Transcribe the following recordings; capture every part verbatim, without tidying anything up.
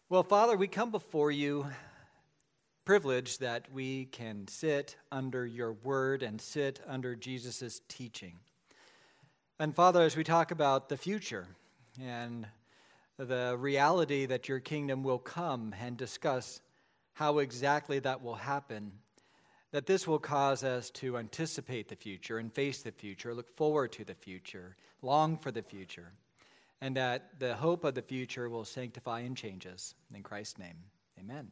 Well, Father, we come before you privileged that we can sit under your word and sit under Jesus' teaching. And Father, as we talk about the future and the reality that your kingdom will come and discuss how exactly that will happen, that this will cause us to anticipate the future and face the future, look forward to the future, long for the future, and that the hope of the future will sanctify and change us. In Christ's name, amen.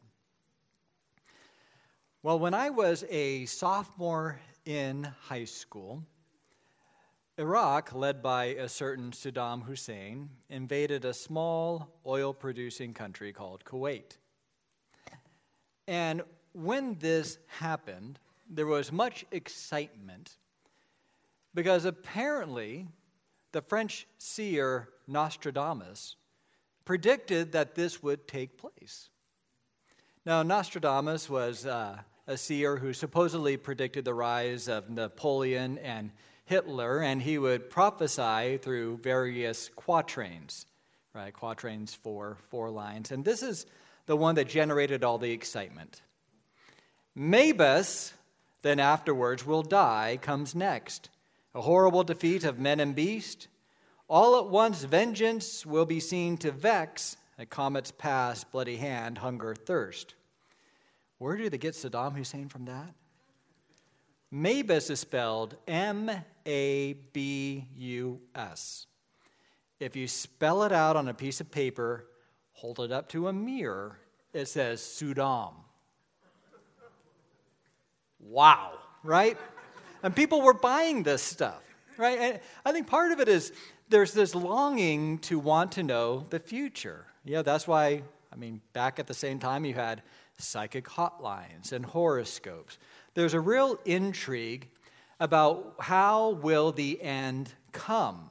Well, when I was a sophomore in high school, Iraq, led by a certain Saddam Hussein, invaded a small oil-producing country called Kuwait. And when this happened, there was much excitement because apparently the French seer Nostradamus predicted that this would take place. Now, Nostradamus was uh, a seer who supposedly predicted the rise of Napoleon and Hitler, and he would prophesy through various quatrains, right? Quatrains for four lines. And this is the one that generated all the excitement. Mabus, then afterwards, will die, comes next. A horrible defeat of men and beast. All at once vengeance will be seen to vex, a comet's pass, bloody hand, hunger, thirst. Where did they get Saddam Hussein from that? Mabus is spelled M A B U S. If you spell it out on a piece of paper, hold it up to a mirror, it says Sudam. Wow, right? And people were buying this stuff, right? And I think part of it is there's this longing to want to know the future. Yeah, that's why, I mean, back at the same time you had psychic hotlines and horoscopes. There's a real intrigue about how will the end come.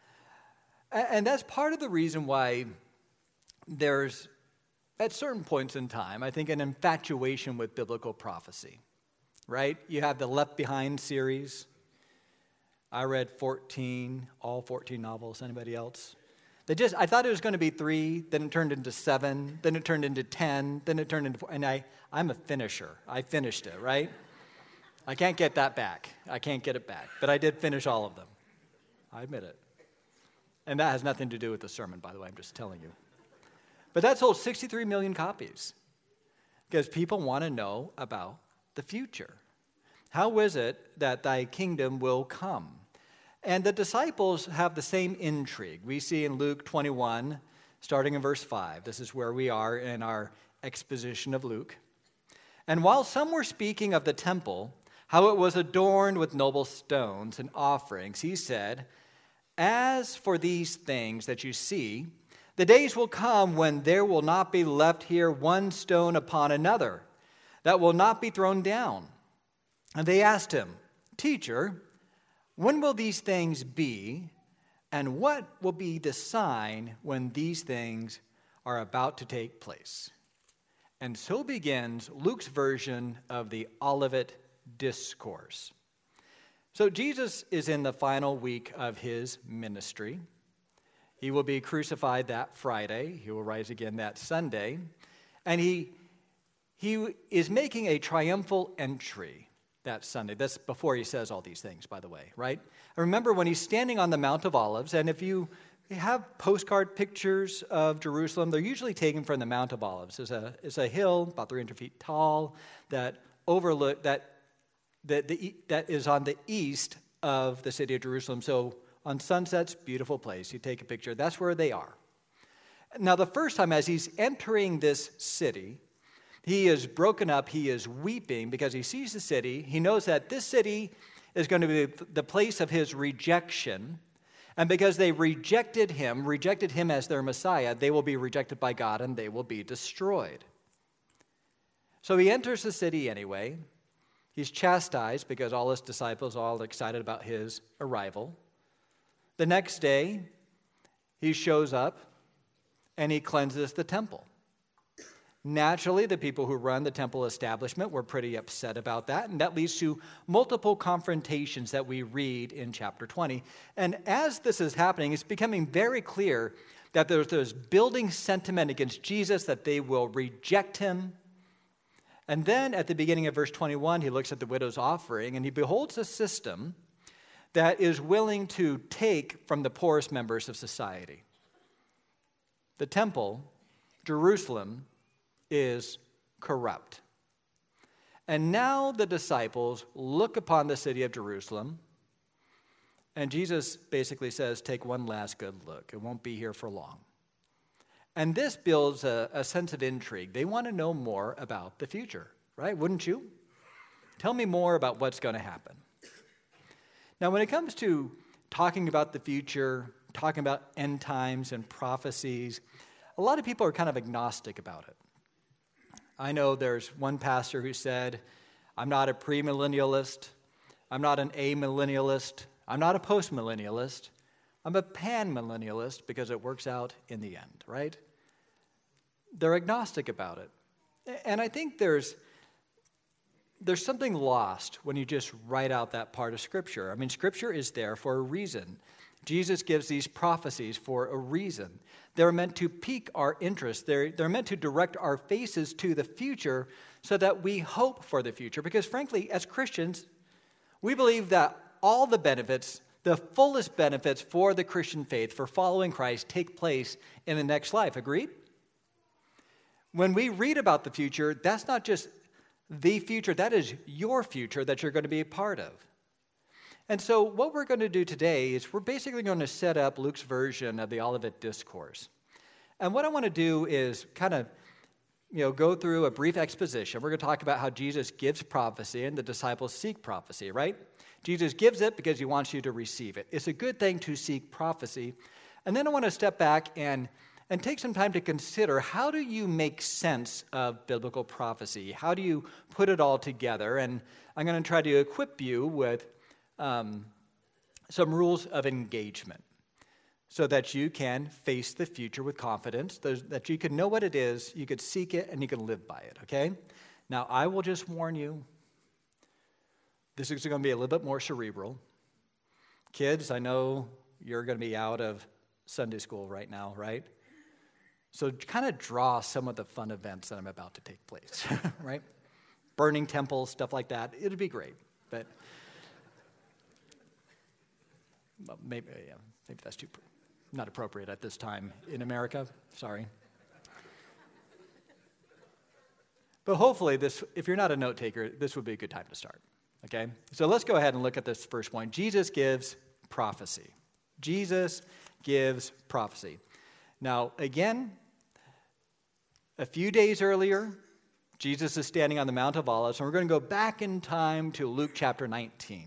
And that's part of the reason why there's, at certain points in time, I think an infatuation with biblical prophecy, right? You have the Left Behind series. I read fourteen, all fourteen novels. Anybody else? They just, I thought it was going to be three, then it turned into seven, then it turned into ten, then it turned into four. And I, I'm a finisher. I finished it, right? I can't get that back. I can't get it back. But I did finish all of them. I admit it. And that has nothing to do with the sermon, by the way. I'm just telling you. But that sold sixty-three million copies because people want to know about the future. How is it that thy kingdom will come? And the disciples have the same intrigue. We see in Luke twenty-one, starting in verse five. This is where we are in our exposition of Luke. And while some were speaking of the temple, how it was adorned with noble stones and offerings, he said, as for these things that you see, the days will come when there will not be left here one stone upon another that will not be thrown down. And they asked him, Teacher, when will these things be, and what will be the sign when these things are about to take place? And so begins Luke's version of the Olivet Discourse. So Jesus is in the final week of his ministry. He will be crucified that Friday. He will rise again that Sunday. And he, he is making a triumphal entry that Sunday. That's before he says all these things, by the way, right? I remember when he's standing on the Mount of Olives, and if you have postcard pictures of Jerusalem, they're usually taken from the Mount of Olives. It's a, it's a hill about three hundred feet tall that overlook that that the that is on the east of the city of Jerusalem. So on sunsets, beautiful place. You take a picture. That's where they are. Now, the first time as he's entering this city, he is broken up. He is weeping because he sees the city. He knows that this city is going to be the place of his rejection. And because they rejected him, rejected him as their Messiah, they will be rejected by God and they will be destroyed. So he enters the city anyway. He's chastised because all his disciples are all excited about his arrival. The next day, he shows up and he cleanses the temple. Naturally, the people who run the temple establishment were pretty upset about that, and that leads to multiple confrontations that we read in chapter twenty. And as this is happening, it's becoming very clear that there's this building sentiment against Jesus, that they will reject him. And then at the beginning of verse twenty-one, he looks at the widow's offering, and he beholds a system that is willing to take from the poorest members of society. The temple, Jerusalem, is corrupt. And now the disciples look upon the city of Jerusalem, and Jesus basically says, take one last good look. It won't be here for long. And this builds a, a sense of intrigue. They want to know more about the future, right? Wouldn't you? Tell me more about what's going to happen. Now, when it comes to talking about the future, talking about end times and prophecies, a lot of people are kind of agnostic about it. I know there's one pastor who said, I'm not a premillennialist, I'm not an amillennialist, I'm not a postmillennialist, I'm a panmillennialist because it works out in the end, right? They're agnostic about it. And I think there's there's something lost when you just write out that part of Scripture. I mean, Scripture is there for a reason. Jesus gives these prophecies for a reason. They're meant to pique our interest. They're, they're meant to direct our faces to the future so that we hope for the future. Because frankly, as Christians, we believe that all the benefits, the fullest benefits for the Christian faith, for following Christ, take place in the next life. Agreed? When we read about the future, that's not just the future, that is your future that you're going to be a part of. And so what we're going to do today is we're basically going to set up Luke's version of the Olivet Discourse. And what I want to do is kind of, you know, go through a brief exposition. We're going to talk about how Jesus gives prophecy and the disciples seek prophecy, right? Jesus gives it because he wants you to receive it. It's a good thing to seek prophecy. And then I want to step back and And take some time to consider, how do you make sense of biblical prophecy? How do you put it all together? And I'm going to try to equip you with um, some rules of engagement so that you can face the future with confidence, that you can know what it is, you could seek it, and you can live by it, okay? Now, I will just warn you, this is going to be a little bit more cerebral. Kids, I know you're going to be out of Sunday school right now, right? So kind of draw some of the fun events that I'm about to take place, right? Burning temples, stuff like that. It'd be great, but well, maybe yeah, maybe that's too not appropriate at this time in America. Sorry. But hopefully, this, if you're not a note taker, this would be a good time to start. Okay? So let's go ahead and look at this first point. Jesus gives prophecy. Jesus gives prophecy. Now, again, a few days earlier, Jesus is standing on the Mount of Olives, and we're going to go back in time to Luke chapter nineteen.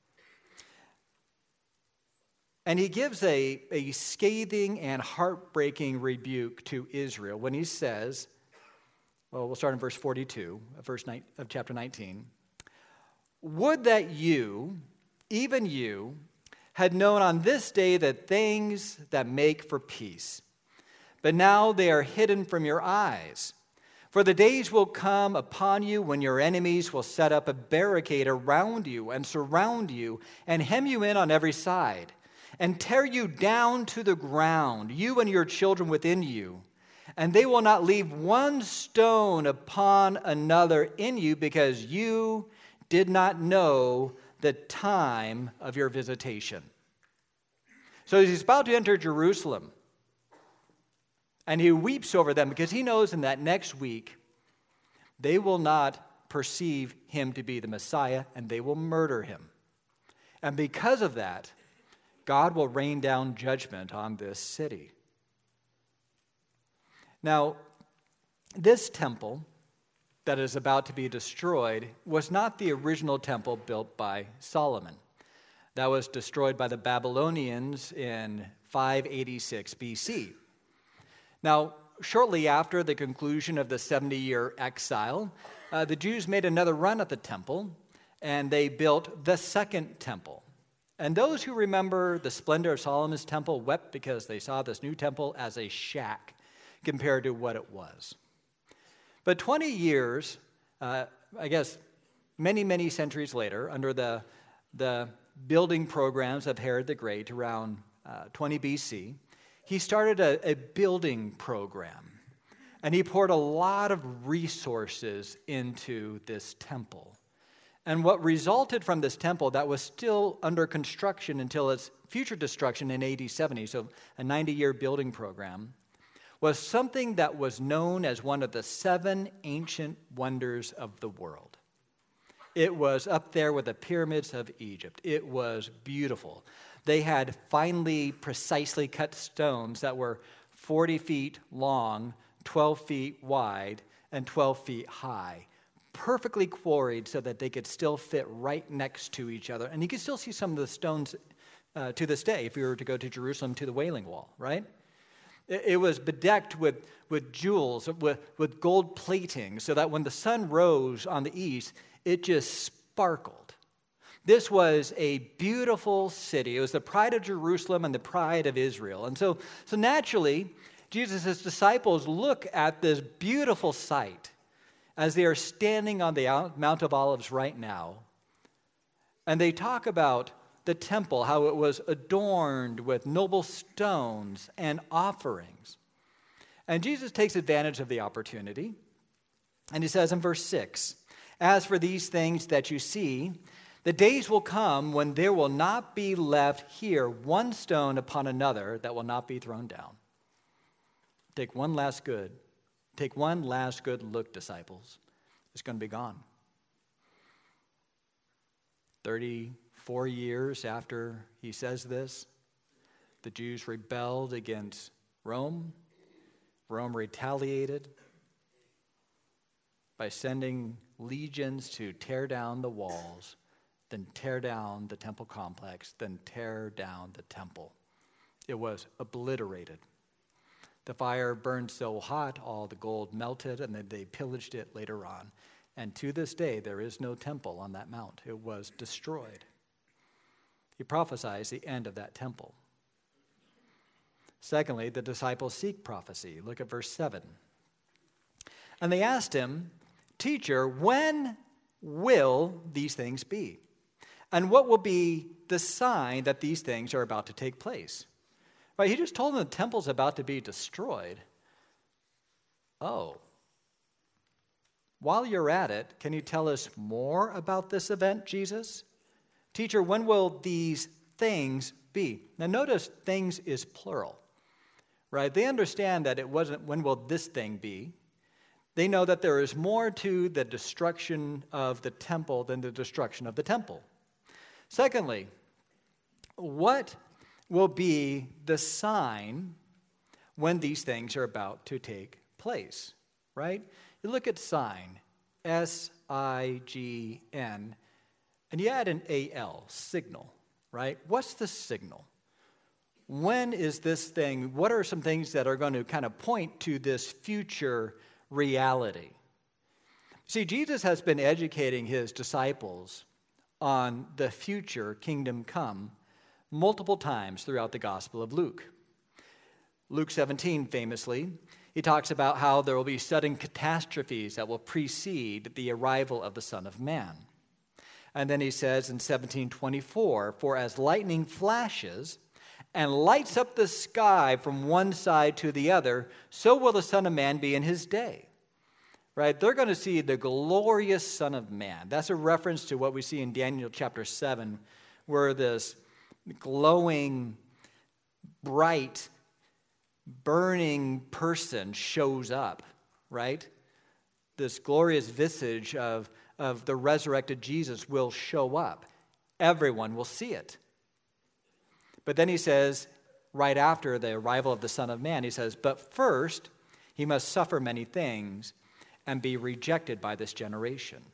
And he gives a, a scathing and heartbreaking rebuke to Israel when he says, well, we'll start in verse forty-two of, verse nine, of chapter nineteen. Would that you, even you, had known on this day the things that make for peace. But now they are hidden from your eyes. For the days will come upon you when your enemies will set up a barricade around you and surround you and hem you in on every side and tear you down to the ground, you and your children within you. And they will not leave one stone upon another in you because you did not know the time of your visitation. So he's about to enter Jerusalem. And he weeps over them because he knows in that next week they will not perceive him to be the Messiah and they will murder him. And because of that, God will rain down judgment on this city. Now, this temple that is about to be destroyed was not the original temple built by Solomon. That was destroyed by the Babylonians in five eighty-six B C. Now, shortly after the conclusion of the seventy-year exile, uh, the Jews made another run at the temple, and they built the second temple. And those who remember the splendor of Solomon's temple wept because they saw this new temple as a shack compared to what it was. But twenty years, uh, I guess many, many centuries later, under the, the building programs of Herod the Great around uh, twenty B C, he started a, a building program. And he poured a lot of resources into this temple. And what resulted from this temple that was still under construction until its future destruction in A D seventy, so a ninety-year building program, was something that was known as one of the seven ancient wonders of the world. It was up there with the pyramids of Egypt. It was beautiful. They had finely, precisely cut stones that were forty feet long, twelve feet wide, and twelve feet high, perfectly quarried so that they could still fit right next to each other. And you can still see some of the stones uh, to this day if you were to go to Jerusalem to the Wailing Wall, right? It, it was bedecked with, with jewels, with, with gold plating, so that when the sun rose on the east, it just sparkled. This was a beautiful city. It was the pride of Jerusalem and the pride of Israel. And so, so naturally, Jesus' disciples look at this beautiful sight as they are standing on the Mount of Olives right now. And they talk about the temple, how it was adorned with noble stones and offerings. And Jesus takes advantage of the opportunity. And he says in verse six, "As for these things that you see, the days will come when there will not be left here one stone upon another that will not be thrown down." Take one last good. Take one last good look, disciples. It's going to be gone. thirty-four years after he says this, the Jews rebelled against Rome. Rome retaliated by sending legions to tear down the walls, then tear down the temple complex, then tear down the temple. It was obliterated. The fire burned so hot, all the gold melted, and then they pillaged it later on. And to this day, there is no temple on that mount. It was destroyed. He prophesies the end of that temple. Secondly, the disciples seek prophecy. Look at verse seven. "And they asked him, 'Teacher, when will these things be? And what will be the sign that these things are about to take place?'" Right, he just told them the temple's about to be destroyed. Oh. While you're at it, can you tell us more about this event, Jesus? "Teacher, when will these things be?" Now notice things is plural, right? They understand that it wasn't when will this thing be. They know that there is more to the destruction of the temple than the destruction of the temple. Secondly, what will be the sign when these things are about to take place, right? You look at sign, S I G N, and you add an A L, signal, right? What's the signal? When is this thing, what are some things that are going to kind of point to this future reality? See, Jesus has been educating his disciples on the future kingdom come multiple times throughout the Gospel of Luke. Luke seventeen, famously, he talks about how there will be sudden catastrophes that will precede the arrival of the Son of Man. And then he says in seventeen twenty-four, "For as lightning flashes and lights up the sky from one side to the other, so will the Son of Man be in his day." Right? They're going to see the glorious Son of Man. That's a reference to what we see in Daniel chapter seven, where this glowing, bright, burning person shows up, right? This glorious visage of, of the resurrected Jesus will show up. Everyone will see it. But then he says, right after the arrival of the Son of Man, he says, "But first he must suffer many things and be rejected by this generation."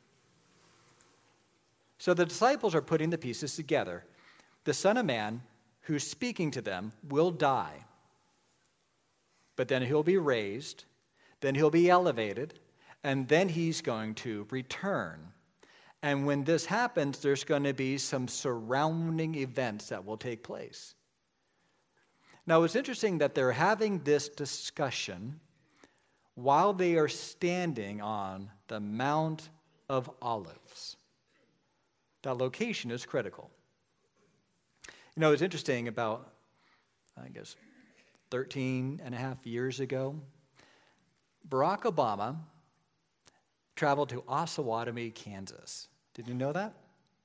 So the disciples are putting the pieces together. The Son of Man, who's speaking to them, will die. But then he'll be raised, then he'll be elevated, and then he's going to return. And when this happens, there's going to be some surrounding events that will take place. Now, it's interesting that they're having this discussion while they are standing on the Mount of Olives. That location is critical. You know, it's interesting about, I guess, thirteen and a half years ago, Barack Obama traveled to Osawatomie, Kansas. Did you know that?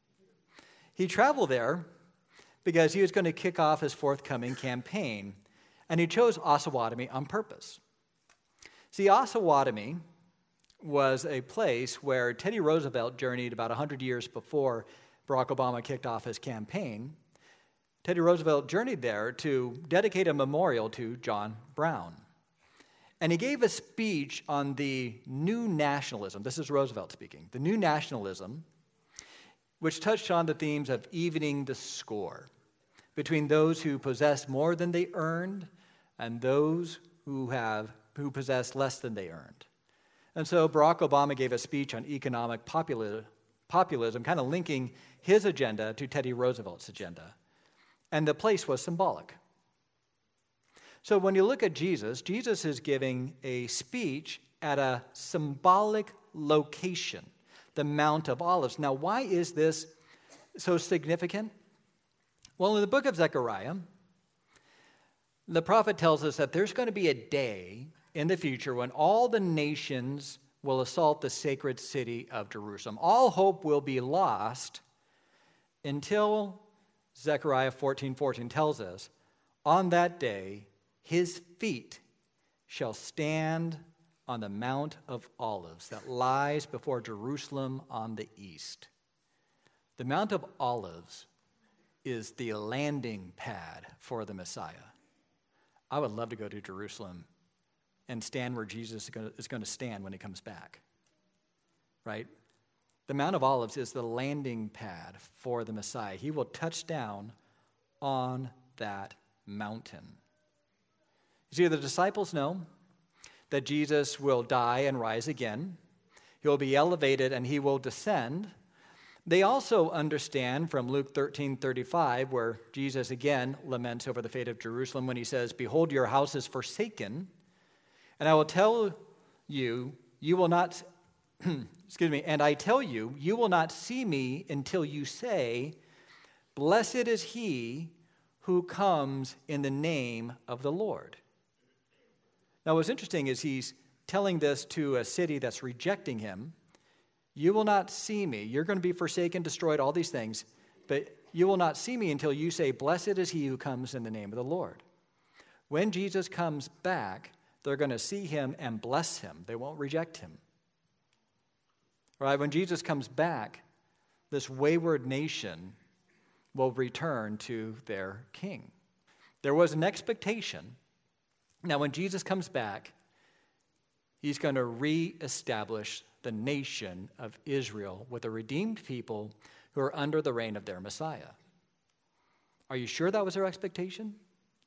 He traveled there because he was going to kick off his forthcoming campaign, and he chose Osawatomie on purpose. See, Osawatomie was a place where Teddy Roosevelt journeyed about one hundred years before Barack Obama kicked off his campaign. Teddy Roosevelt journeyed there to dedicate a memorial to John Brown. And he gave a speech on the new nationalism. This is Roosevelt speaking. The new nationalism, which touched on the themes of evening the score between those who possess more than they earned and those who have who possess less than they earned. And so Barack Obama gave a speech on economic populi- populism, kind of linking his agenda to Teddy Roosevelt's agenda. And the place was symbolic. So when you look at Jesus, Jesus is giving a speech at a symbolic location, the Mount of Olives. Now, why is this so significant? Well, in the book of Zechariah, the prophet tells us that there's going to be a day in the future when all the nations will assault the sacred city of Jerusalem. All hope will be lost until Zechariah fourteen fourteen tells us, on that day, his feet shall stand on the Mount of Olives that lies before Jerusalem on the east. The Mount of Olives is the landing pad for the Messiah. I would love to go to Jerusalem and stand where Jesus is going to stand when he comes back, right? The Mount of Olives is the landing pad for the Messiah. He will touch down on that mountain. You see, the disciples know that Jesus will die and rise again. He will be elevated and he will descend. They also understand from Luke thirteen thirty-five, where Jesus again laments over the fate of Jerusalem when he says, "Behold, your house is forsaken, and I will tell you, you will not, excuse me, and I tell you, you will not see me until you say, blessed is he who comes in the name of the Lord." Now, what's interesting is he's telling this to a city that's rejecting him. You will not see me. You're going to be forsaken, destroyed, all these things, but you will not see me until you say, blessed is he who comes in the name of the Lord. When Jesus comes back, they're going to see him and bless him. They won't reject him. Right? When Jesus comes back, this wayward nation will return to their king. There was an expectation. Now, when Jesus comes back, he's going to reestablish the nation of Israel with a redeemed people who are under the reign of their Messiah. Are you sure that was their expectation?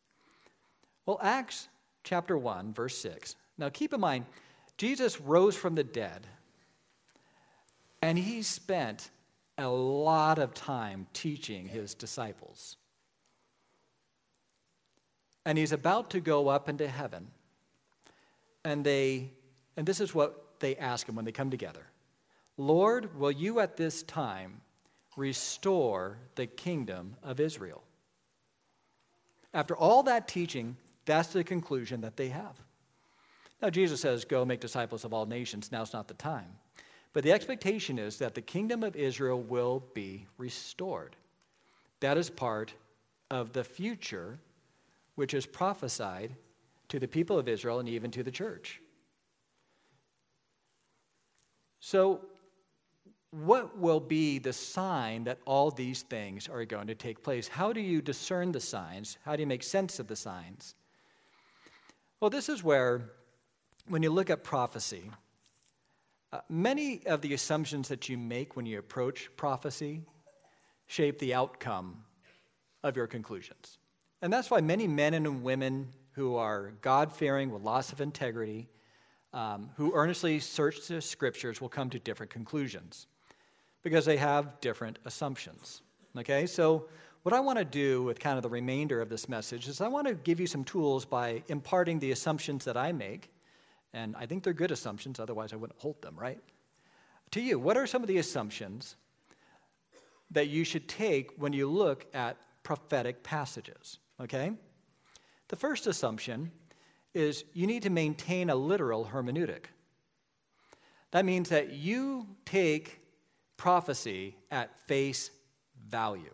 Well, Acts chapter one, verse six. Now, keep in mind, Jesus rose from the dead, and he spent a lot of time teaching his disciples. And he's about to go up into heaven. And they, and this is what they ask him when they come together. Lord, will you at this time restore the kingdom of Israel? After all that teaching, that's the conclusion that they have. Now, Jesus says, go make disciples of all nations. Now's not the time. But the expectation is that the kingdom of Israel will be restored. That is part of the future which is prophesied to the people of Israel and even to the church. So, what will be the sign that all these things are going to take place? How do you discern the signs? How do you make sense of the signs? Well, this is where, when you look at prophecy, uh, many of the assumptions that you make when you approach prophecy shape the outcome of your conclusions. And that's why many men and women who are God-fearing with loss of integrity, um, who earnestly search the scriptures, will come to different conclusions because they have different assumptions. Okay, so what I want to do with kind of the remainder of this message is I want to give you some tools by imparting the assumptions that I make, and I think they're good assumptions, otherwise I wouldn't hold them, right? To you, what are some of the assumptions that you should take when you look at prophetic passages, okay? The first assumption is you need to maintain a literal hermeneutic. That means that you take prophecy at face value.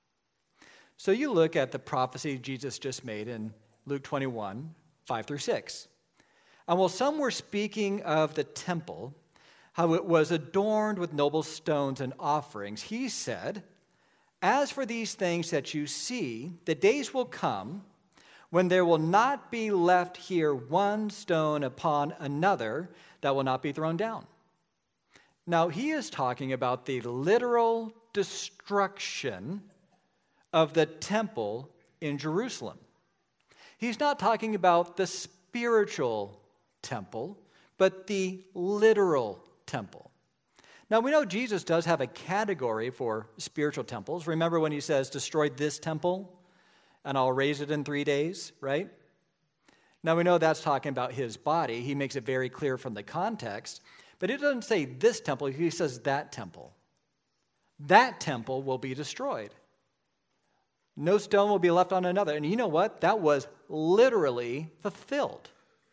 So you look at the prophecy Jesus just made in Luke twenty-one, five through six. And while some were speaking of the temple, how it was adorned with noble stones and offerings, he said, "As for these things that you see, the days will come when there will not be left here one stone upon another that will not be thrown down." Now, he is talking about the literal destruction of the temple in Jerusalem. He's not talking about the spiritual temple, but the literal temple. Now, we know Jesus does have a category for spiritual temples. Remember when he says, "Destroy this temple, and I'll raise it in three days," right? Now, we know that's talking about his body. He makes it very clear from the context. But it doesn't say this temple. He says that temple. That temple will be destroyed. No stone will be left on another. And you know what? That was literally fulfilled.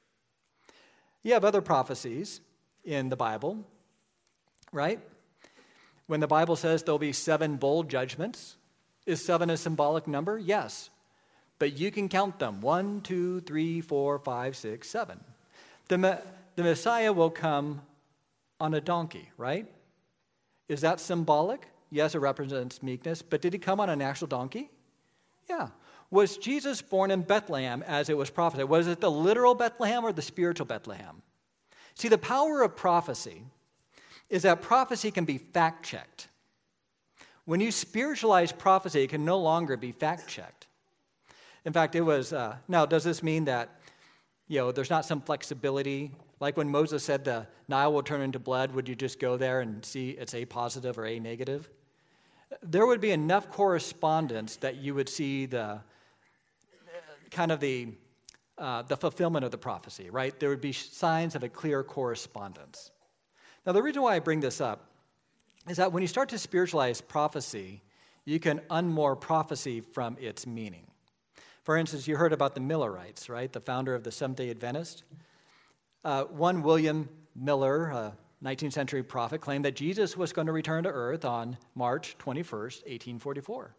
You have other prophecies in the Bible, right? When the Bible says there'll be seven bowl judgments, is seven a symbolic number? Yes. But you can count them. One, two, three, four, five, six, seven. The, the Messiah will come on a donkey, right? Is that symbolic? Yes, it represents meekness. But did he come on an actual donkey? Yeah. Was Jesus born in Bethlehem as it was prophesied? Was it the literal Bethlehem or the spiritual Bethlehem? See, the power of prophecy is that prophecy can be fact-checked. When you spiritualize prophecy, it can no longer be fact-checked. In fact, it was, uh, now, does this mean that, you know, there's not some flexibility? Like when Moses said the Nile will turn into blood, would you just go there and see it's A positive or A negative? There would be enough correspondence that you would see the kind of the uh, the fulfillment of the prophecy, right? There would be signs of a clear correspondence. Now, the reason why I bring this up is that when you start to spiritualize prophecy, you can unmoor prophecy from its meaning. For instance, you heard about the Millerites, right? The founder of the Seventh-day Adventist. Uh, one William Miller, a nineteenth century prophet, claimed that Jesus was going to return to earth on March twenty-first, eighteen forty-four.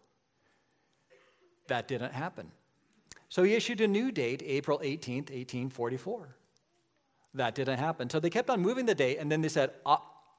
That didn't happen. So he issued a new date, April eighteenth, eighteen forty-four. That didn't happen. So they kept on moving the date, and then they said, ah,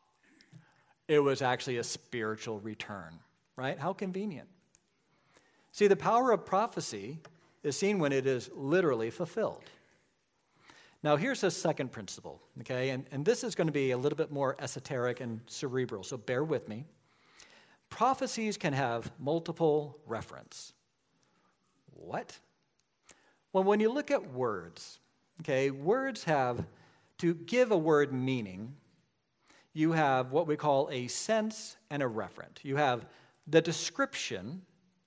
it was actually a spiritual return, right? How convenient. See, the power of prophecy is seen when it is literally fulfilled. Now, here's a second principle, okay? And, and this is going to be a little bit more esoteric and cerebral, so bear with me. Prophecies can have multiple reference. What? Well, when you look at words, okay, words have, to give a word meaning, you have what we call a sense and a referent. You have the description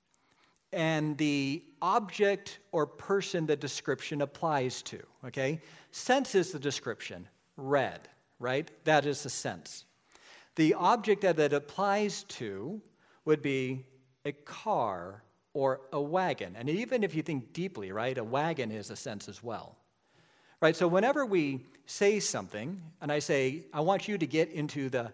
and the object or person the description applies to, okay? Sense is the description, red, right? That is the sense. The object that it applies to would be a car or a wagon. And even if you think deeply, right, a wagon is a sense as well. Right, so whenever we say something, and I say, I want you to get into the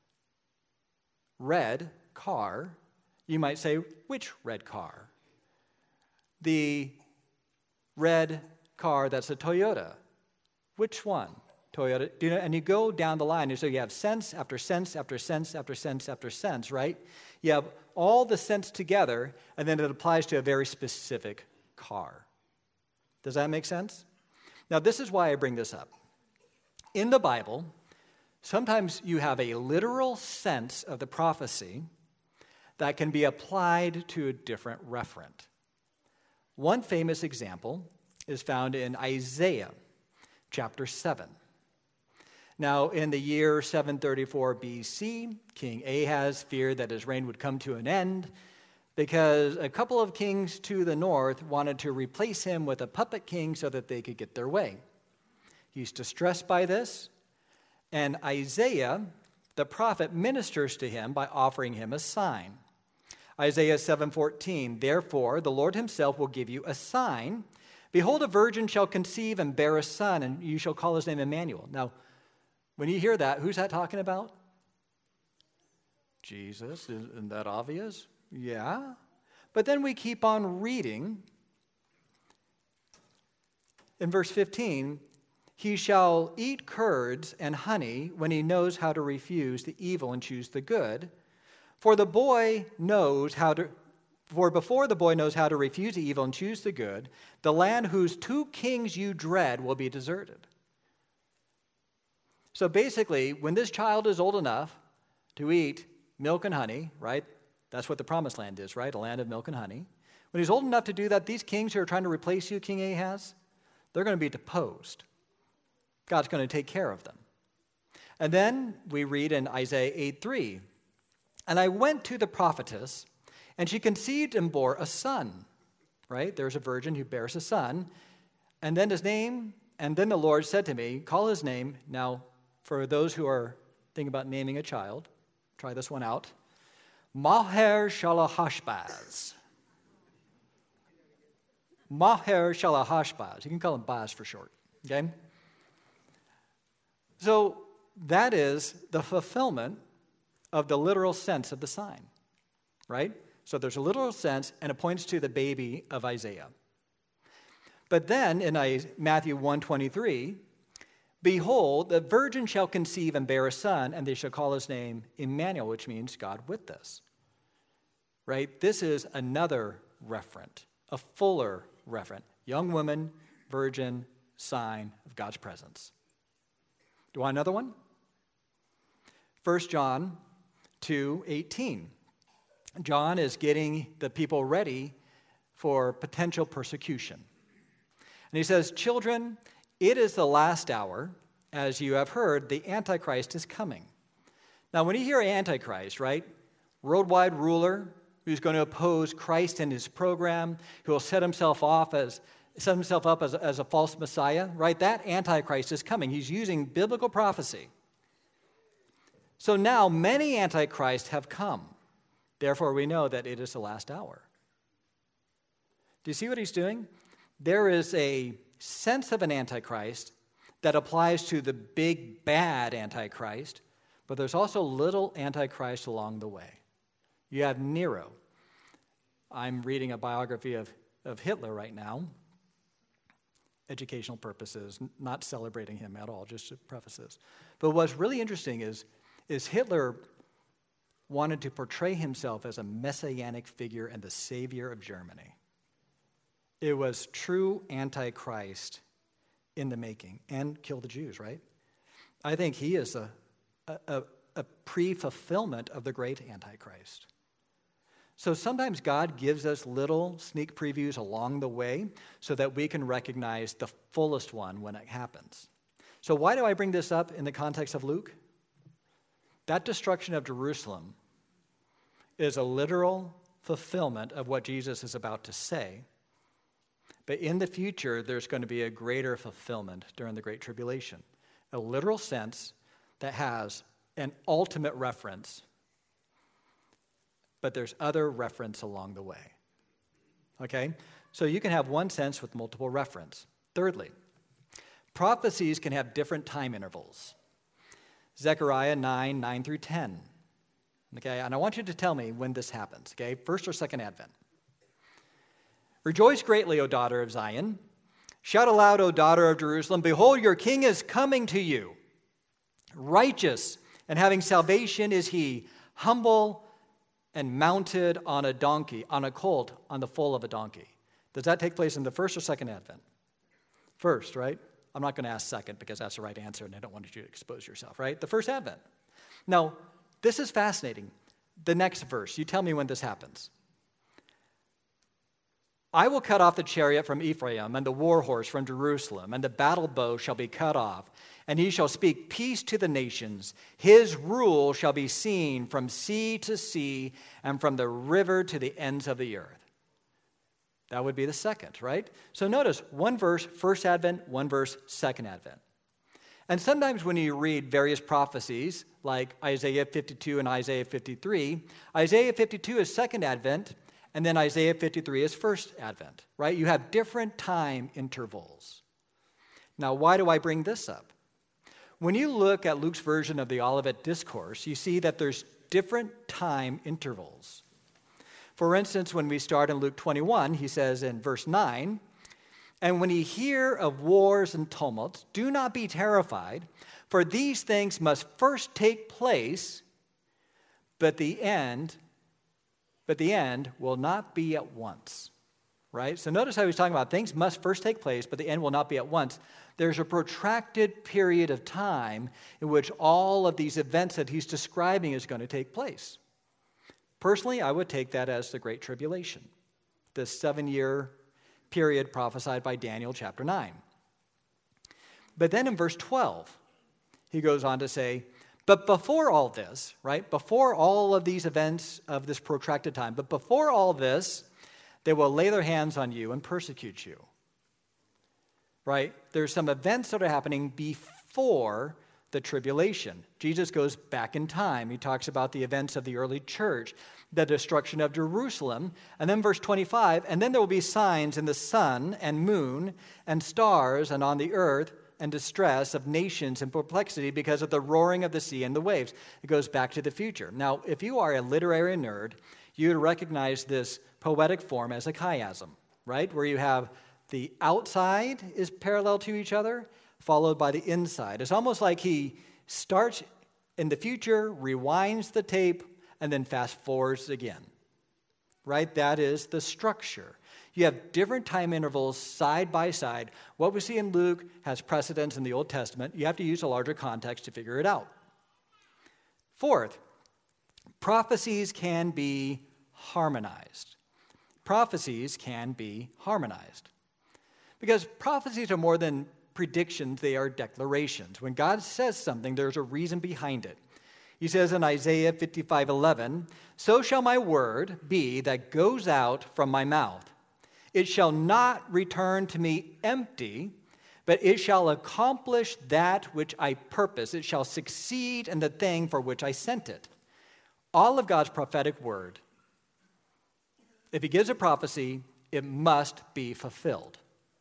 red car, you might say, which red car? The red car that's a Toyota. Which one? Toyota. Do you know, and you go down the line, and so you have sense after sense after sense after sense after sense, right? You have all the sense together, and then it applies to a very specific car. Does that make sense? Now, this is why I bring this up. In the Bible, sometimes you have a literal sense of the prophecy that can be applied to a different referent. One famous example is found in Isaiah chapter seven. Now, in the year seven thirty-four B C, King Ahaz feared that his reign would come to an end because a couple of kings to the north wanted to replace him with a puppet king so that they could get their way. He's distressed by this, and Isaiah, the prophet, ministers to him by offering him a sign. Isaiah seven fourteen, therefore, the Lord himself will give you a sign. Behold, a virgin shall conceive and bear a son, and you shall call his name Emmanuel. Now, when you hear that, who's that talking about? Jesus. Isn't that obvious? Yeah. But then we keep on reading. In verse fifteen, he shall eat curds and honey when he knows how to refuse the evil and choose the good. For the boy knows how to, for before the boy knows how to refuse the evil and choose the good, the land whose two kings you dread will be deserted. So basically, when this child is old enough to eat milk and honey, right? That's what the promised land is, right? A land of milk and honey. When he's old enough to do that, these kings who are trying to replace you, King Ahaz, they're going to be deposed. God's going to take care of them. And then we read in Isaiah eight three, and I went to the prophetess, and she conceived and bore a son, right? There's a virgin who bears a son. And then his name, and then the Lord said to me, call his name. Now, for those who are thinking about naming a child, try this one out. Maher-shalal-hash-baz. Maher-shalal-hash-baz. You can call him Baz for short, okay? So that is the fulfillment of the literal sense of the sign, right? So there's a literal sense, and it points to the baby of Isaiah. But then in Matthew one twenty-three, behold, the virgin shall conceive and bear a son, and they shall call his name Emmanuel, which means God with us, right? This is another referent, a fuller referent. Young woman, virgin, sign of God's presence. Do you want another one? First John two eighteen. John is getting the people ready for potential persecution. And he says, children, it is the last hour. As you have heard, the Antichrist is coming. Now, when you hear Antichrist, right, worldwide ruler who's going to oppose Christ and his program, who will set himself off as set himself up as, as a false Messiah, right? That Antichrist is coming. He's using biblical prophecy. So now many Antichrists have come. Therefore, we know that it is the last hour. Do you see what he's doing? There is a sense of an Antichrist that applies to the big, bad Antichrist, but there's also little Antichrist along the way. You have Nero. I'm reading a biography of, of Hitler right now. Educational purposes, not celebrating him at all, just to preface this. But what's really interesting is, is Hitler wanted to portray himself as a messianic figure and the savior of Germany. It was true Antichrist in the making, and kill the Jews, right? I think he is a, a, a pre-fulfillment of the great Antichrist. So sometimes God gives us little sneak previews along the way so that we can recognize the fullest one when it happens. So why do I bring this up in the context of Luke? That destruction of Jerusalem is a literal fulfillment of what Jesus is about to say. But in the future, there's going to be a greater fulfillment during the Great Tribulation. A literal sense that has an ultimate reference, but there's other reference along the way. Okay? So you can have one sense with multiple reference. Thirdly, prophecies can have different time intervals. Zechariah nine, nine through ten. Okay, and I want you to tell me when this happens, okay? First or second Advent. Rejoice greatly, O daughter of Zion. Shout aloud, O daughter of Jerusalem. Behold, your king is coming to you. Righteous and having salvation is he, humble and mounted on a donkey, on a colt, on the foal of a donkey. Does that take place in the first or second Advent? First, right? I'm not going to ask second because that's the right answer and I don't want you to expose yourself, right? The first Advent. Now, this is fascinating. The next verse, you tell me when this happens. I will cut off the chariot from Ephraim and the war horse from Jerusalem, and the battle bow shall be cut off, and he shall speak peace to the nations. His rule shall be seen from sea to sea and from the river to the ends of the earth. That would be the second, right? So notice, one verse, first Advent, one verse, second Advent. And sometimes when you read various prophecies, like Isaiah fifty-two and Isaiah fifty-three, Isaiah fifty-two is second Advent, And then Isaiah fifty-three is first advent, right? You have different time intervals. Now, why do I bring this up? When you look at Luke's version of the Olivet Discourse, you see that there's different time intervals. For instance, when we start in Luke twenty-one, he says in verse nine, "And when ye hear of wars and tumults, do not be terrified, for these things must first take place, but the end, but the end will not be at once." Right? So notice how he's talking about things must first take place, but the end will not be at once. There's a protracted period of time in which all of these events that he's describing is going to take place. Personally, I would take that as the Great Tribulation, the seven-year period prophesied by Daniel chapter nine. But then in verse twelve, he goes on to say, but before all this, right, before all of these events of this protracted time, but before all this, they will lay their hands on you and persecute you. Right? There's some events that are happening before the tribulation. Jesus goes back in time. He talks about the events of the early church, the destruction of Jerusalem, and then verse twenty-five, and then there will be signs in the sun and moon and stars and on the earth and distress of nations and perplexity because of the roaring of the sea and the waves. It goes back to the future. Now, if you are a literary nerd, you would recognize this poetic form as a chiasm, right? Where you have the outside is parallel to each other, followed by the inside. It's almost like he starts in the future, rewinds the tape, and then fast forwards again, right? That is the structure. You have different time intervals side by side. What we see in Luke has precedence in the Old Testament. You have to use a larger context to figure it out. Fourth, prophecies can be harmonized. Prophecies can be harmonized. Because prophecies are more than predictions, they are declarations. When God says something, there's a reason behind it. He says in Isaiah fifty-five eleven, "So shall my word be that goes out from my mouth. It shall not return to me empty, but it shall accomplish that which I purpose. It shall succeed in the thing for which I sent it." All of God's prophetic word, if he gives a prophecy, it must be fulfilled.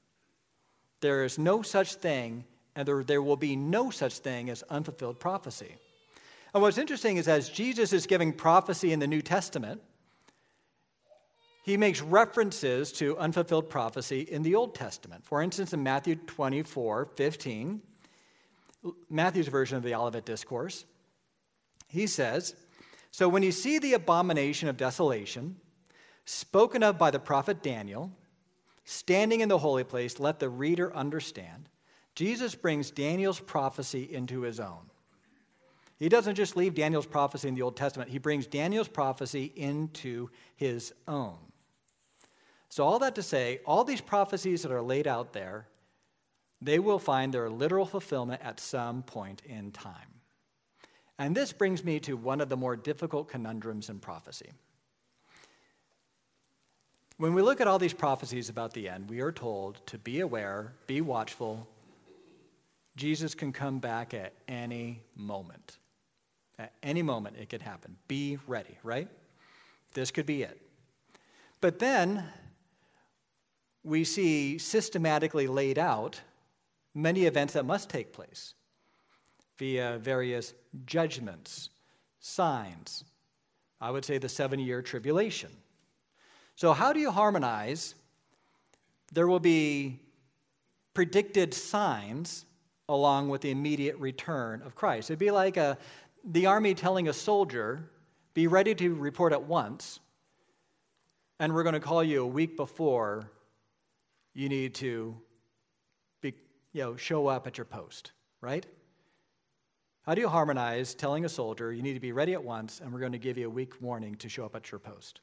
There is no such thing, and there, there will be no such thing as unfulfilled prophecy. And what's interesting is as Jesus is giving prophecy in the New Testament, he makes references to unfulfilled prophecy in the Old Testament. For instance, in Matthew twenty-four fifteen, Matthew's version of the Olivet Discourse, he says, "So when you see the abomination of desolation, spoken of by the prophet Daniel, standing in the holy place, let the reader understand." Jesus brings Daniel's prophecy into his own. He doesn't just leave Daniel's prophecy in the Old Testament. He brings Daniel's prophecy into his own. So all that to say, all these prophecies that are laid out there, they will find their literal fulfillment at some point in time. And this brings me to one of the more difficult conundrums in prophecy. When we look at all these prophecies about the end, we are told to be aware, be watchful. Jesus can come back at any moment. At any moment it could happen. Be ready, right? This could be it. But then we see systematically laid out many events that must take place via various judgments, signs. I would say the seven-year tribulation. So how do you harmonize? There will be predicted signs along with the immediate return of Christ. It'd be like a, the army telling a soldier, be ready to report at once, and we're going to call you a week before you need to be, you know, show up at your post, right? How do you harmonize telling a soldier you need to be ready at once, and we're going to give you a week warning to show up at your post?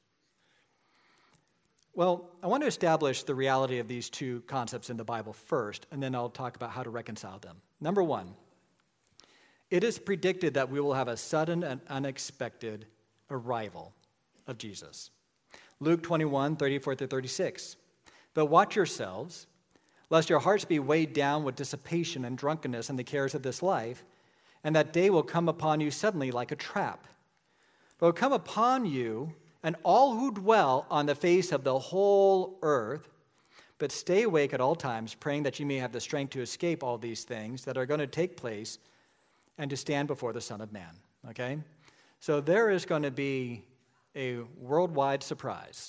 Well, I want to establish the reality of these two concepts in the Bible first, and then I'll talk about how to reconcile them. Number one, it is predicted that we will have a sudden and unexpected arrival of Jesus. Luke twenty-one, thirty-four through thirty-six. "But watch yourselves, lest your hearts be weighed down with dissipation and drunkenness and the cares of this life, and that day will come upon you suddenly like a trap. But it will come upon you and all who dwell on the face of the whole earth. But stay awake at all times, praying that you may have the strength to escape all these things that are going to take place and to stand before the Son of Man. Okay? So there is going to be a worldwide surprise.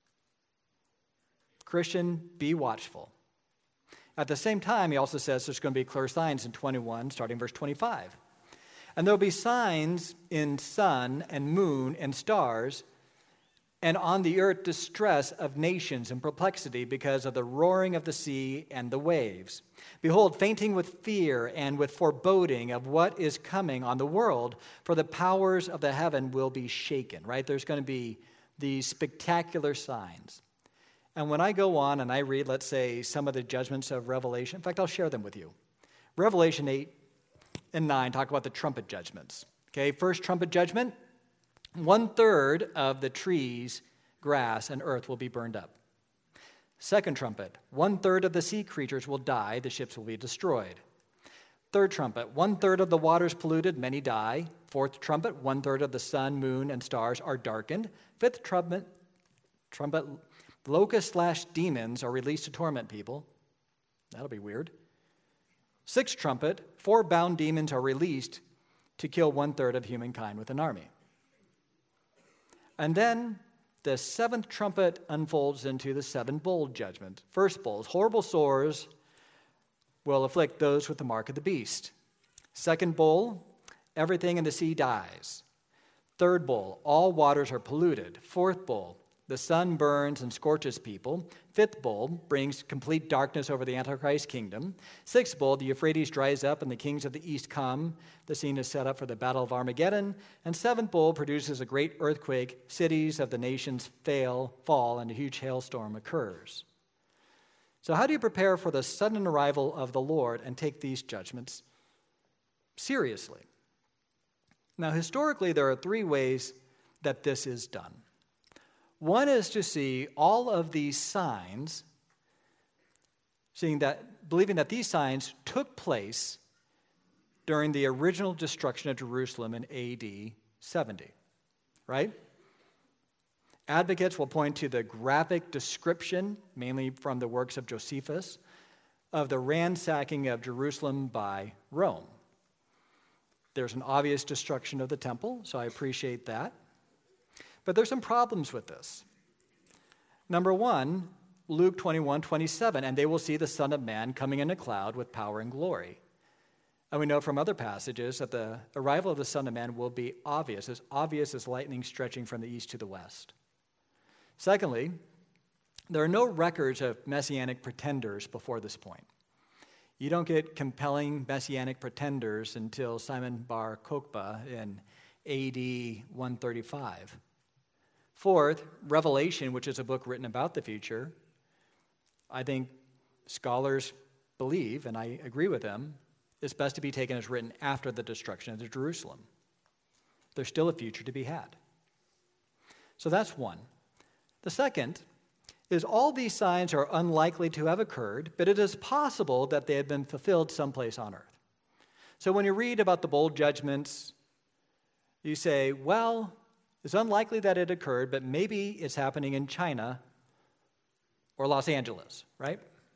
Christian, be watchful. At the same time, he also says there's going to be clear signs in twenty-one, starting verse twenty-five. And there will be signs in sun and moon and stars, and on the earth distress of nations and perplexity because of the roaring of the sea and the waves. Behold, fainting with fear and with foreboding of what is coming on the world, for the powers of the heaven will be shaken, right? There's going to be these spectacular signs. And when I go on and I read, let's say, some of the judgments of Revelation, in fact, I'll share them with you. Revelation eight and nine talk about the trumpet judgments. Okay, first trumpet judgment, one-third of the trees, grass, and earth will be burned up. Second trumpet, one-third of the sea creatures will die, the ships will be destroyed. Third trumpet, one-third of the waters polluted, many die. Fourth trumpet, one-third of the sun, moon, and stars are darkened. Fifth trumpet, trumpet, locusts slash demons are released to torment people. That'll be weird. Sixth trumpet, four bound demons are released to kill one-third of humankind with an army. And then the seventh trumpet unfolds into the seven bowl judgment. First bowl, horrible sores will afflict those with the mark of the beast. Second bowl, everything in the sea dies. Third bowl, all waters are polluted. Fourth bowl, the sun burns and scorches people. Fifth bowl brings complete darkness over the Antichrist kingdom. Sixth bowl, the Euphrates dries up and the kings of the east come. The scene is set up for the battle of Armageddon. And seventh bowl produces a great earthquake. Cities of the nations fail, fall, and a huge hailstorm occurs. So how do you prepare for the sudden arrival of the Lord and take these judgments seriously? Now, historically, there are three ways that this is done. One is to see all of these signs, seeing that, believing that these signs took place during the original destruction of Jerusalem in A D seventy, right? Advocates will point to the graphic description, mainly from the works of Josephus, of the ransacking of Jerusalem by Rome. There's an obvious destruction of the temple, so I appreciate that. But there's some problems with this. Number one, Luke twenty-one, twenty-seven, and they will see the Son of Man coming in a cloud with power and glory. And we know from other passages that the arrival of the Son of Man will be obvious, as obvious as lightning stretching from the east to the west. Secondly, there are no records of messianic pretenders before this point. You don't get compelling messianic pretenders until Simon Bar Kokhba in A D one thirty-five. Fourth, Revelation, which is a book written about the future, I think scholars believe, and I agree with them, is best to be taken as written after the destruction of Jerusalem. There's still a future to be had. So that's one. The second is all these signs are unlikely to have occurred, but it is possible that they had been fulfilled someplace on earth. So when you read about the bowl judgments, you say, well, it's unlikely that it occurred, but maybe it's happening in China or Los Angeles, right?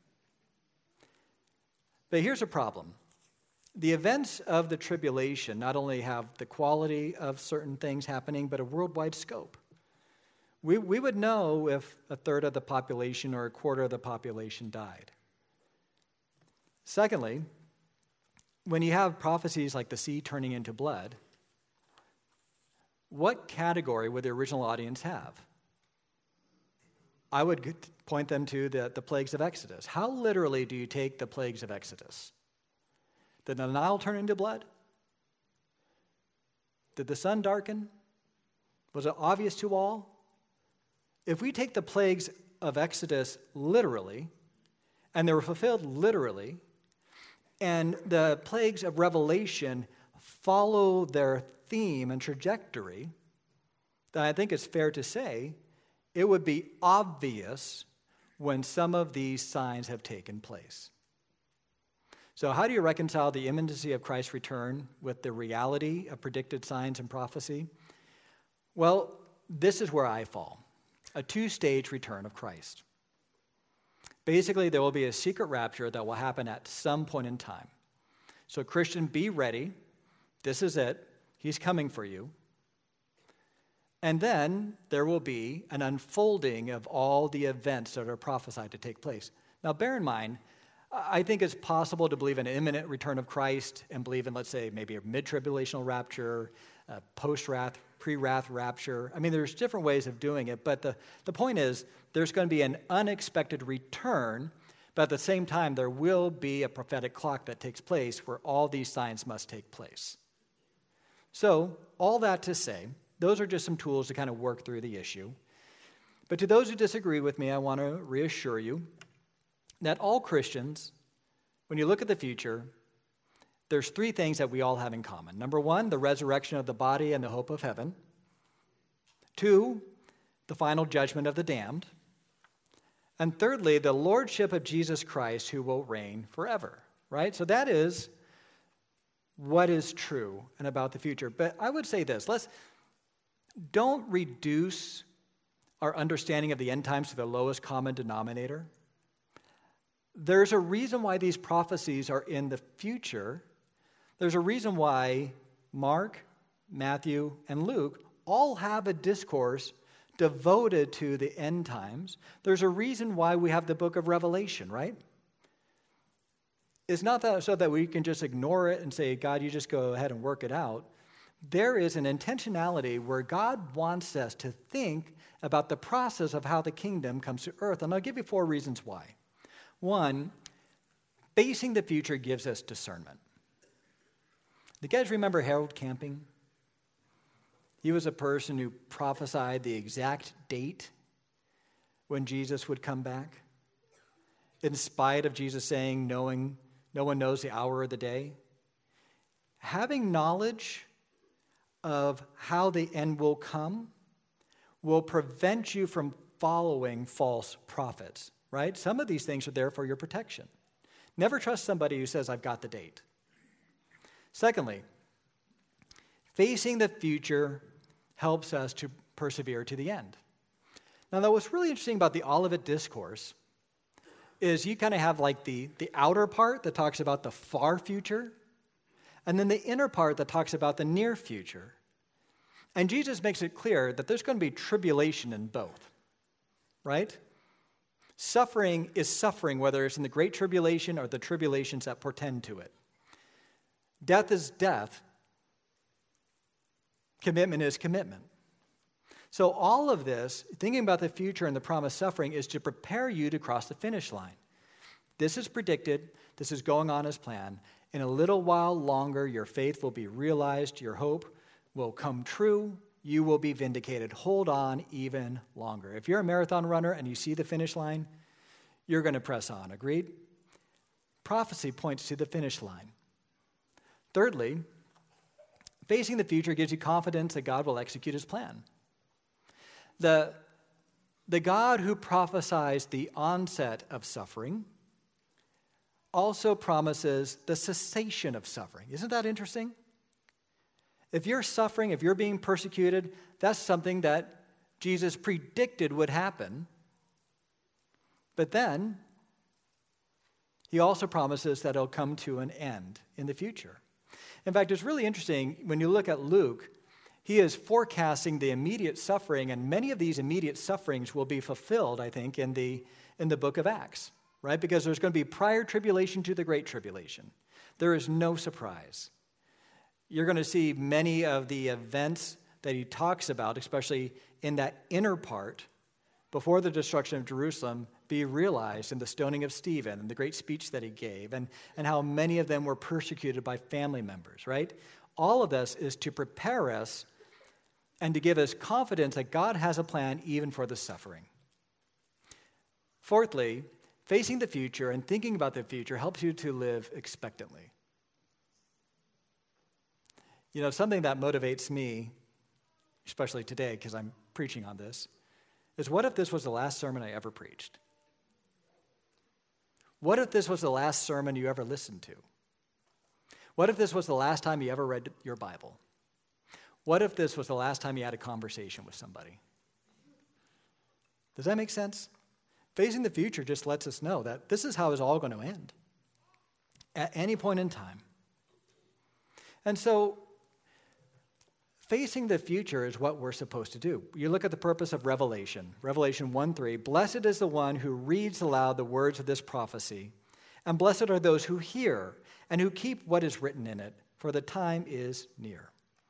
But here's a problem. The events of the tribulation not only have the quality of certain things happening, but a worldwide scope. We, we would know if a third of the population or a quarter of the population died. Secondly, when you have prophecies like the sea turning into blood, what category would the original audience have? I would point them to the, the plagues of Exodus. How literally do you take the plagues of Exodus? Did the Nile turn into blood? Did the sun darken? Was it obvious to all? If we take the plagues of Exodus literally, and they were fulfilled literally, and the plagues of Revelation follow their theme and trajectory, then I think it's fair to say it would be obvious when some of these signs have taken place. So how do you reconcile the imminency of Christ's return with the reality of predicted signs and prophecy? Well, this is where I fall. A two-stage return of Christ. Basically, there will be a secret rapture that will happen at some point in time. So Christian, be ready. This is it. He's coming for you. And then there will be an unfolding of all the events that are prophesied to take place. Now, bear in mind, I think it's possible to believe in an imminent return of Christ and believe in, let's say, maybe a mid-tribulational rapture, a post-wrath, pre-wrath rapture. I mean, there's different ways of doing it, but the, the point is there's going to be an unexpected return, but at the same time, there will be a prophetic clock that takes place where all these signs must take place. So, all that to say, those are just some tools to kind of work through the issue. But to those who disagree with me, I want to reassure you that all Christians, when you look at the future, there's three things that we all have in common. Number one, the resurrection of the body and the hope of heaven. Two, the final judgment of the damned. And thirdly, the lordship of Jesus Christ who will reign forever, right? So that is what is true and about the future. But I would say this, let's don't reduce our understanding of the end times to the lowest common denominator. There's a reason why these prophecies are in the future. There's a reason why Mark, Matthew, and Luke all have a discourse devoted to the end times. There's a reason why we have the book of Revelation, right? It's not that so that we can just ignore it and say, God, you just go ahead and work it out. There is an intentionality where God wants us to think about the process of how the kingdom comes to earth. And I'll give you four reasons why. One, facing the future gives us discernment. Do you guys remember Harold Camping? He was a person who prophesied the exact date when Jesus would come back, in spite of Jesus saying, knowing no one knows the hour or the day. Having knowledge of how the end will come will prevent you from following false prophets, right? Some of these things are there for your protection. Never trust somebody who says, I've got the date. Secondly, facing the future helps us to persevere to the end. Now, though, what's really interesting about the Olivet Discourse is you kind of have like the, the outer part that talks about the far future, and then the inner part that talks about the near future. And Jesus makes it clear that there's going to be tribulation in both, right? Suffering is suffering, whether it's in the Great Tribulation or the tribulations that portend to it. Death is death. Commitment is commitment. So all of this, thinking about the future and the promised suffering, is to prepare you to cross the finish line. This is predicted. This is going on as planned. In a little while longer, your faith will be realized. Your hope will come true. You will be vindicated. Hold on even longer. If you're a marathon runner and you see the finish line, you're going to press on. Agreed? Prophecy points to the finish line. Thirdly, facing the future gives you confidence that God will execute his plan. The, the God who prophesies the onset of suffering also promises the cessation of suffering. Isn't that interesting? If you're suffering, if you're being persecuted, that's something that Jesus predicted would happen. But then, he also promises that it'll come to an end in the future. In fact, it's really interesting when you look at Luke, he is forecasting the immediate suffering, and many of these immediate sufferings will be fulfilled, I think, in the, in the book of Acts, right? Because there's going to be prior tribulation to the Great Tribulation. There is no surprise. You're going to see many of the events that he talks about, especially in that inner part, before the destruction of Jerusalem, be realized in the stoning of Stephen and the great speech that he gave, and, and how many of them were persecuted by family members, right? All of this is to prepare us and to give us confidence that God has a plan even for the suffering. Fourthly, facing the future and thinking about the future helps you to live expectantly. You know, something that motivates me, especially today because I'm preaching on this, is what if this was the last sermon I ever preached? What if this was the last sermon you ever listened to? What if this was the last time you ever read your Bible? What if this was the last time you had a conversation with somebody? Does that make sense? Facing the future just lets us know that this is how it's all going to end at any point in time. And so, facing the future is what we're supposed to do. You look at the purpose of Revelation. Revelation one three, blessed is the one who reads aloud the words of this prophecy, and blessed are those who hear and who keep what is written in it, for the time is near.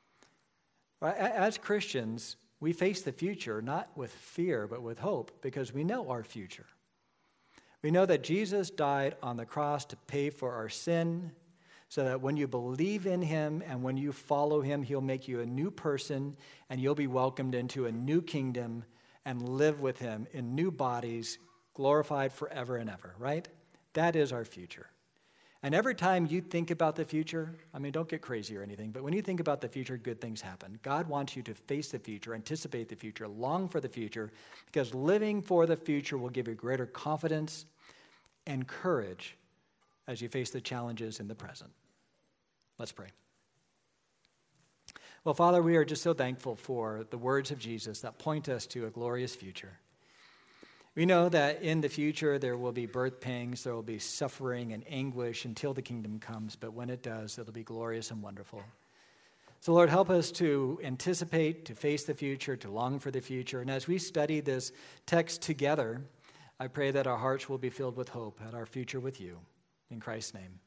As Christians, we face the future not with fear, but with hope, because we know our future. We know that Jesus died on the cross to pay for our sin, so that when you believe in him and when you follow him, he'll make you a new person, and you'll be welcomed into a new kingdom and live with him in new bodies, glorified forever and ever, right? That is our future. And every time you think about the future, I mean, don't get crazy or anything, but when you think about the future, good things happen. God wants you to face the future, anticipate the future, long for the future, because living for the future will give you greater confidence and courage as you face the challenges in the present. Let's pray. Well, Father, we are just so thankful for the words of Jesus that point us to a glorious future. We know that in the future there will be birth pangs, there will be suffering and anguish until the kingdom comes, but when it does, it'll be glorious and wonderful. So, Lord, help us to anticipate, to face the future, to long for the future. And as we study this text together, I pray that our hearts will be filled with hope at our future with you. In Christ's name.